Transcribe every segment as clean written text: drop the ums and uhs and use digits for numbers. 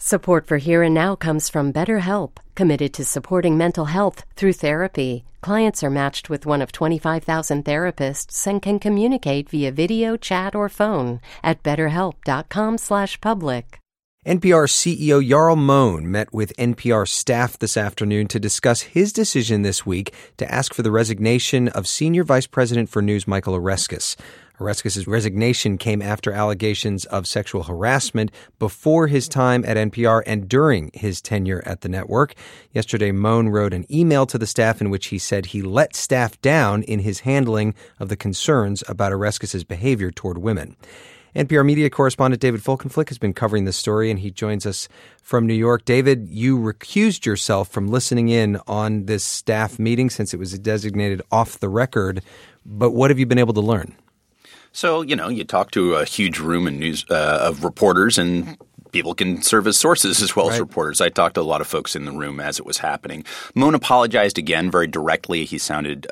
Support for Here and Now comes from BetterHelp, committed to supporting mental health through therapy. Clients are matched with one of 25,000 therapists and can communicate via video, chat, or phone at betterhelp.com/public. NPR CEO Jarl Mohn met with NPR staff this afternoon to discuss his decision this week to ask for the resignation of Senior Vice President for News Michael Oreskes. Oreskes' resignation came after allegations of sexual harassment before his time at NPR and during his tenure at the network. Yesterday, Mohn wrote an email to the staff in which he said he let staff down in his handling of the concerns about Oreskes' behavior toward women. NPR media correspondent David Folkenflik has been covering this story, and he joins us from New York. David, you recused yourself from listening in on this staff meeting since it was designated off the record. But what have you been able to learn? So, you talk to a huge room in news of reporters, and people can serve as sources as well as reporters. I talked to a lot of folks in the room as it was happening. Mohn apologized again very directly. He sounded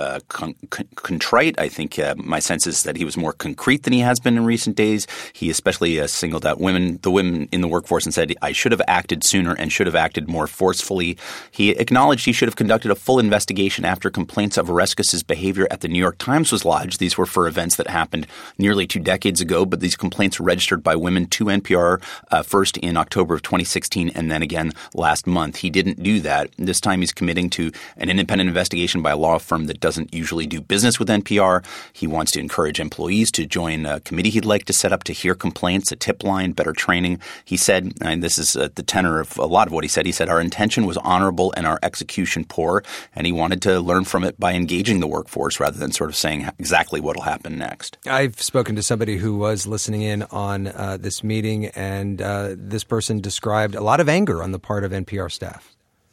contrite. I think my sense is that he was more concrete than he has been in recent days. He especially singled out the women in the workforce and said, I should have acted sooner and should have acted more forcefully. He acknowledged he should have conducted a full investigation after complaints of Oreskes' behavior at the New York Times was lodged. These were for events that happened nearly 2 decades ago, but these complaints were registered by women to NPR first in October of 2016 and then again last month. He didn't do that. This time he's committing to an independent investigation by a law firm that doesn't usually do business with NPR. He wants to encourage employees to join a committee he'd like to set up to hear complaints, a tip line, better training. He said, and this is the tenor of a lot of what he said, our intention was honorable and our execution poor, and he wanted to learn from it by engaging the workforce rather than sort of saying exactly what will happen next. I've spoken to somebody who was listening in on this meeting, and this person described a lot of anger on the part of NPR staff.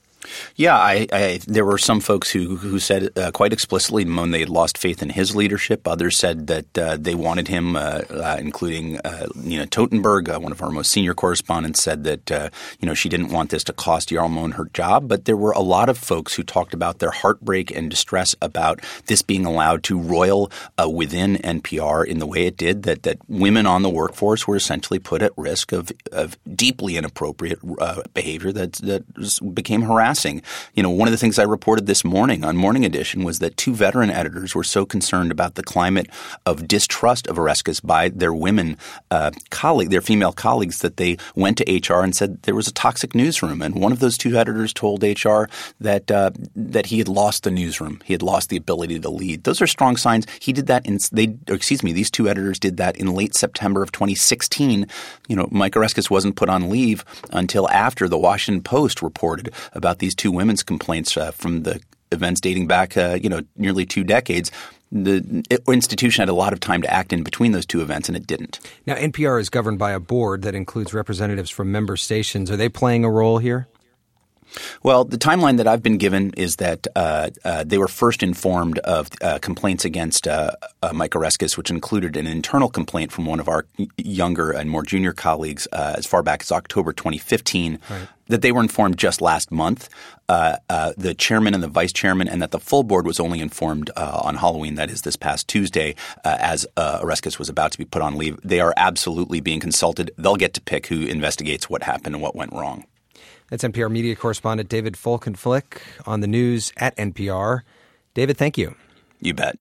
Yeah, there were some folks who said quite explicitly, Mohn, they had lost faith in his leadership. Others said that they wanted him, including Nina Totenberg, one of our most senior correspondents, said that she didn't want this to cost Jarl Mohn her job. But there were a lot of folks who talked about their heartbreak and distress about this being allowed to roil within NPR in the way it did. That women on the workforce were essentially put at risk of deeply inappropriate behavior that became harassing. One of the things I reported this morning on Morning Edition was that 2 veteran editors were so concerned about the climate of distrust of Oreskes by their women their female colleagues, that they went to HR and said there was a toxic newsroom. And one of those 2 editors told HR that he had lost the newsroom. He had lost the ability to lead. Those are strong signs. He did that these 2 editors did that in late September of 2016. Mike Oreskes wasn't put on leave until after the Washington Post reported about these 2 women's complaints from the events dating back, nearly 2 decades. The institution had a lot of time to act in between those 2 events, and it didn't. Now, NPR is governed by a board that includes representatives from member stations. Are they playing a role here? Well, the timeline that I've been given is that they were first informed of complaints against Mike Oreskes, which included an internal complaint from one of our younger and more junior colleagues as far back as October 2015. Right. That they were informed just last month, the chairman and the vice chairman, and that the full board was only informed on Halloween, that is this past Tuesday, as Oreskes was about to be put on leave. They are absolutely being consulted. They'll get to pick who investigates what happened and what went wrong. That's NPR media correspondent David Folkenflik on the news at NPR. David, thank you. You bet.